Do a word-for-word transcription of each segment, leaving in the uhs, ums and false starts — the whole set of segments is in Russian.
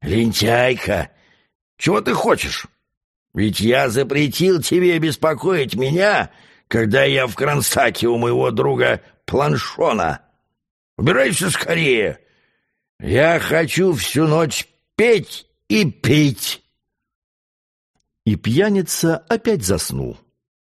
«Лентяйка, чего ты хочешь? Ведь я запретил тебе беспокоить меня, когда я в Кронсаке у моего друга Планшона. Убирайся скорее. Я хочу всю ночь петь и пить». И пьяница опять заснул.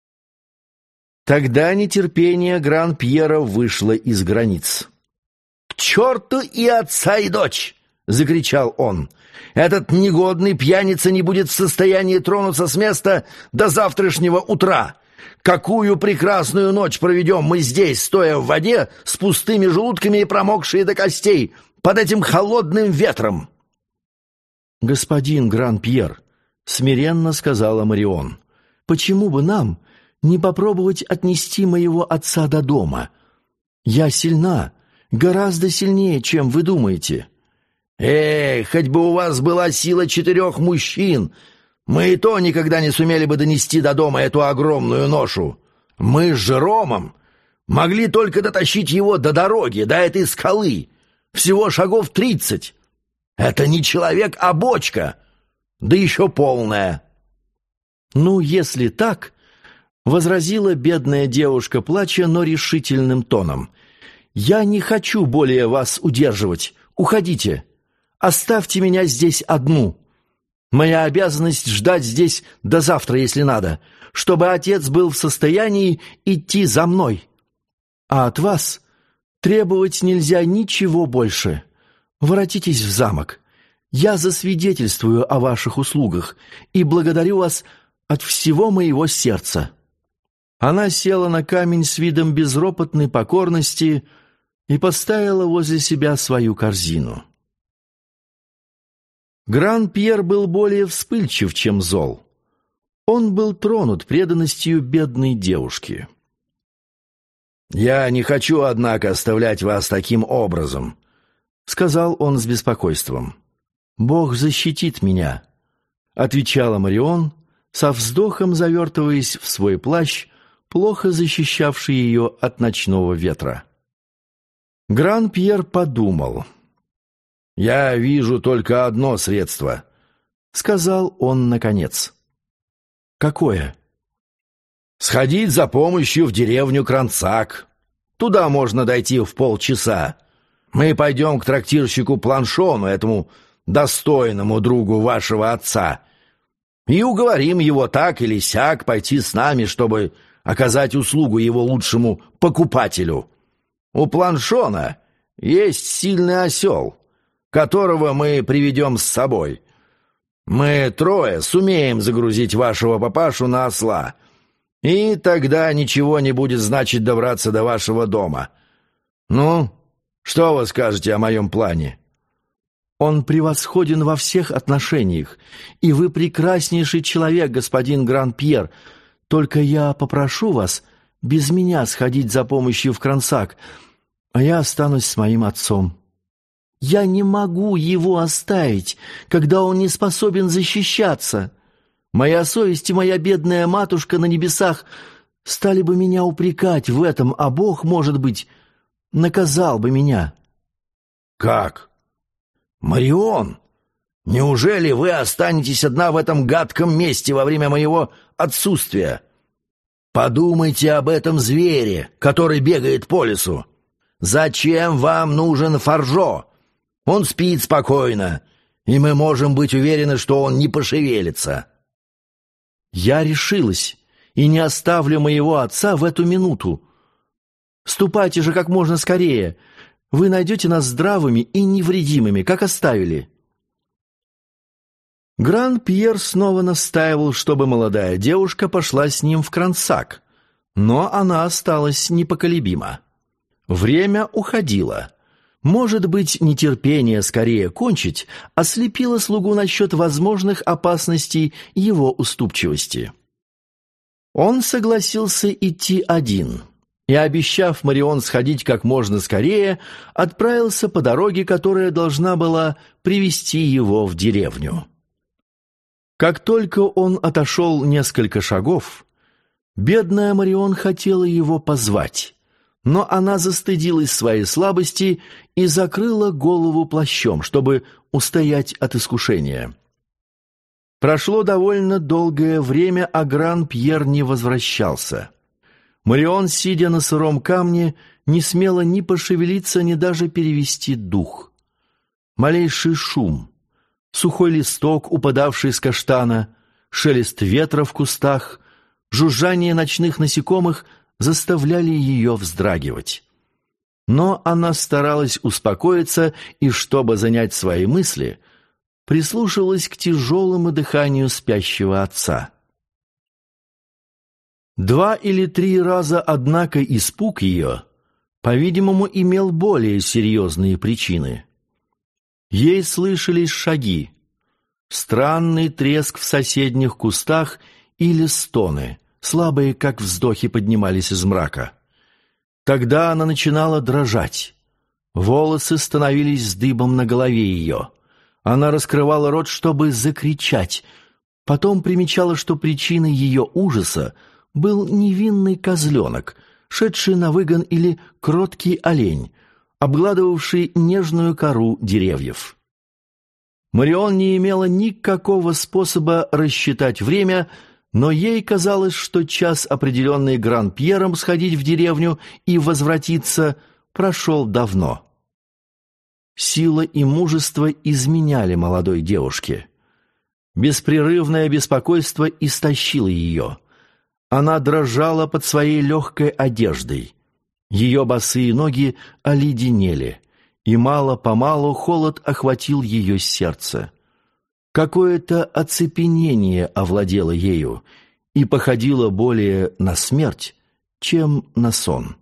Тогда нетерпение Гран-Пьера вышло из границ. «К черту и отца, и дочь!» — закричал он. «Этот негодный пьяница не будет в состоянии тронуться с места до завтрашнего утра. Какую прекрасную ночь проведем мы здесь, стоя в воде, с пустыми желудками и промокшие до костей, под этим холодным ветром!» «Господин Гран-Пьер», — смиренно сказала Марион, — «почему бы нам не попробовать отнести моего отца до дома? Я сильна, гораздо сильнее, чем вы думаете». «Эй, хоть бы у вас была сила четырех мужчин, мы и то никогда не сумели бы донести до дома эту огромную ношу. Мы с Жеромом могли только дотащить его до дороги, до этой скалы, всего шагов тридцать. Это не человек, а бочка, да еще полная». «Ну, если так, — возразила бедная девушка, плача, но решительным тоном, — я не хочу более вас удерживать. Уходите. Оставьте меня здесь одну. Моя обязанность ждать здесь до завтра, если надо, чтобы отец был в состоянии идти за мной. А от вас требовать нельзя ничего больше. Воротитесь в замок. Я засвидетельствую о ваших услугах и благодарю вас от всего моего сердца». Она села на камень с видом безропотной покорности и поставила возле себя свою корзину. Гран-Пьер был более вспыльчив, чем зол. Он был тронут преданностью бедной девушки. «Я не хочу, однако, оставлять вас таким образом», — сказал он с беспокойством. «Бог защитит меня», — отвечала Марион, со вздохом завертываясь в свой плащ, плохо защищавший ее от ночного ветра. Гран-Пьер подумал. «Я вижу только одно средство», — сказал он наконец. «Какое?» «Сходить за помощью в деревню Кронсак. Туда можно дойти в полчаса. Мы пойдем к трактирщику Планшону, этому достойному другу вашего отца, и уговорим его так или сяк пойти с нами, чтобы оказать услугу его лучшему покупателю. У Планшона есть сильный осел, которого мы приведем с собой. Мы трое сумеем загрузить вашего папашу на осла, и тогда ничего не будет значить добраться до вашего дома. Ну, что вы скажете о моем плане?» «Он превосходен во всех отношениях, и вы прекраснейший человек, господин Гран-Пьер. Только я попрошу вас без меня сходить за помощью в Кронсак, а я останусь с моим отцом. Я не могу его оставить, когда он не способен защищаться. Моя совесть и моя бедная матушка на небесах стали бы меня упрекать в этом, а Бог, может быть, наказал бы меня». «Как? Марион, неужели вы останетесь одна в этом гадком месте во время моего отсутствия? Подумайте об этом звере, который бегает по лесу. Зачем вам нужен Фаржо? Он спит спокойно, и мы можем быть уверены, что он не пошевелится». «Я решилась и не оставлю моего отца в эту минуту. Ступайте же как можно скорее. Вы найдете нас здравыми и невредимыми, как оставили». Гран-Пьер снова настаивал, чтобы молодая девушка пошла с ним в Кронсак, но она осталась непоколебима. Время уходило. Может быть, нетерпение скорее кончить ослепило слугу насчет возможных опасностей его уступчивости. Он согласился идти один и, обещав Марион сходить как можно скорее, отправился по дороге, которая должна была привести его в деревню. Как только он отошел несколько шагов, бедная Марион хотела его позвать, но она застыдилась своей слабости и закрыла голову плащом, чтобы устоять от искушения. Прошло довольно долгое время, а Гран-Пьер не возвращался. Марион, сидя на сыром камне, не смела ни пошевелиться, ни даже перевести дух. Малейший шум, сухой листок, упадавший с каштана, шелест ветра в кустах, жужжание ночных насекомых заставляли ее вздрагивать. Но она старалась успокоиться и, чтобы занять свои мысли, прислушивалась к тяжелому дыханию спящего отца. Два или три раза, однако, испуг ее, по-видимому, имел более серьезные причины. Ей слышались шаги, странный треск в соседних кустах или стоны, слабые, как вздохи, поднимались из мрака. Тогда она начинала дрожать. Волосы становились дыбом на голове ее. Она раскрывала рот, чтобы закричать. Потом примечала, что причиной ее ужаса был невинный козленок, шедший на выгон, или кроткий олень, обгладывавший нежную кору деревьев. Марион не имела никакого способа рассчитать время, но ей казалось, что час, определенный Гран-Пьером сходить в деревню и возвратиться, прошел давно. Сила и мужество изменяли молодой девушке. Беспрерывное беспокойство истощило ее. Она дрожала под своей легкой одеждой. Ее босые ноги оледенели, и мало-помалу холод охватил ее сердце. Какое-то оцепенение овладело ею и походило более на смерть, чем на сон.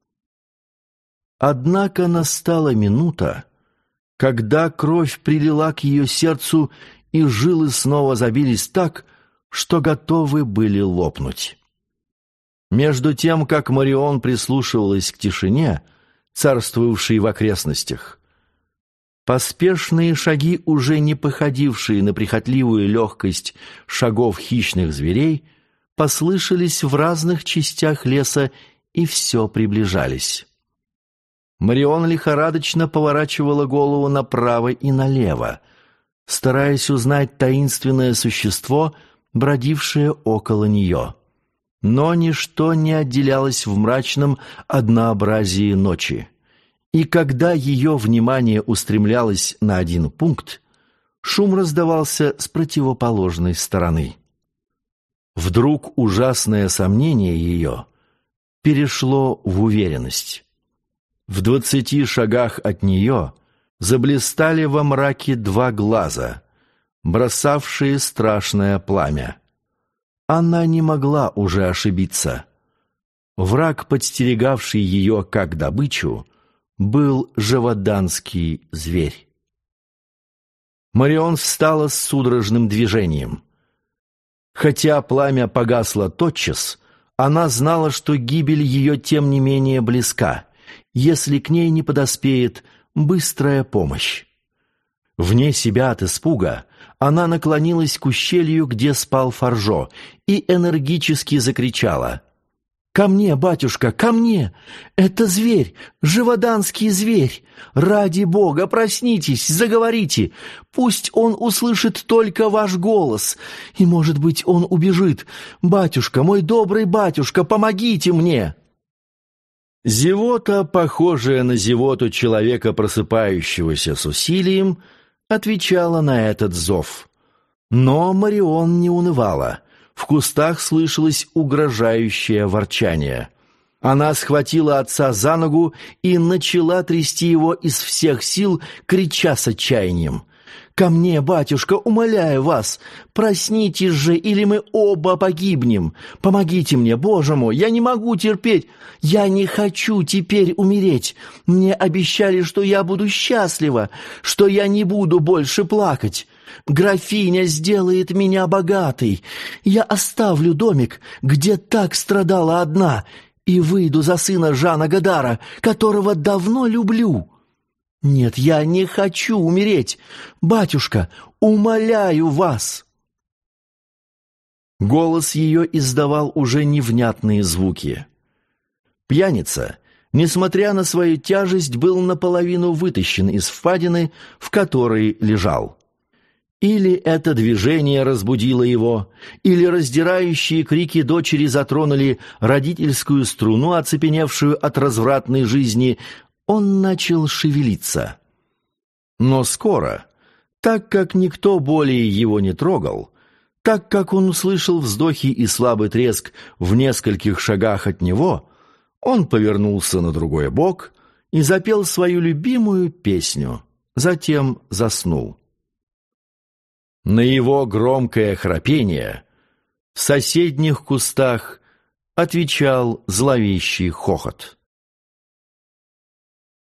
Однако настала минута, когда кровь прилила к ее сердцу, и жилы снова забились так, что готовы были лопнуть. Между тем, как Марион прислушивалась к тишине, царствовавшей в окрестностях, поспешные шаги, уже не походившие на прихотливую легкость шагов хищных зверей, послышались в разных частях леса и все приближались. Марион лихорадочно поворачивала голову направо и налево, стараясь узнать таинственное существо, бродившее около нее. Но ничто не отделялось в мрачном однообразии ночи. И когда ее внимание устремлялось на один пункт, шум раздавался с противоположной стороны. Вдруг ужасное сомнение ее перешло в уверенность. В двадцати шагах от нее заблистали во мраке два глаза, бросавшие страшное пламя. Она не могла уже ошибиться. Враг, подстерегавший ее как добычу, был живоданский зверь. Марион встала с судорожным движением. Хотя пламя погасло тотчас, она знала, что гибель ее тем не менее близка, если к ней не подоспеет быстрая помощь. Вне себя от испуга она наклонилась к ущелью, где спал Фаржо, и энергически закричала: «Ко мне, батюшка, ко мне! Это зверь, живоданский зверь! Ради Бога, проснитесь, заговорите! Пусть он услышит только ваш голос, и, может быть, он убежит. Батюшка, мой добрый батюшка, помогите мне!» Зевота, похожая на зевоту человека, просыпающегося с усилием, отвечала на этот зов. Но Марион не унывала. В кустах слышалось угрожающее ворчание. Она схватила отца за ногу и начала трясти его из всех сил, крича с отчаянием: «Ко мне, батюшка, умоляю вас! Проснитесь же, или мы оба погибнем! Помогите мне, Боже мой! Я не могу терпеть! Я не хочу теперь умереть! Мне обещали, что я буду счастлива, что я не буду больше плакать! Графиня сделает меня богатой! Я оставлю домик, где так страдала одна, и выйду за сына Жана Годара, которого давно люблю!» «Нет, я не хочу умереть! Батюшка, умоляю вас!» Голос ее издавал уже невнятные звуки. Пьяница, несмотря на свою тяжесть, был наполовину вытащен из впадины, в которой лежал. Или это движение разбудило его, или раздирающие крики дочери затронули родительскую струну, оцепеневшую от развратной жизни. Он начал шевелиться. Но скоро, так как никто более его не трогал, так как он услышал вздохи и слабый треск в нескольких шагах от него, он повернулся на другой бок и запел свою любимую песню, затем заснул. На его громкое храпение в соседних кустах отвечал зловещий хохот.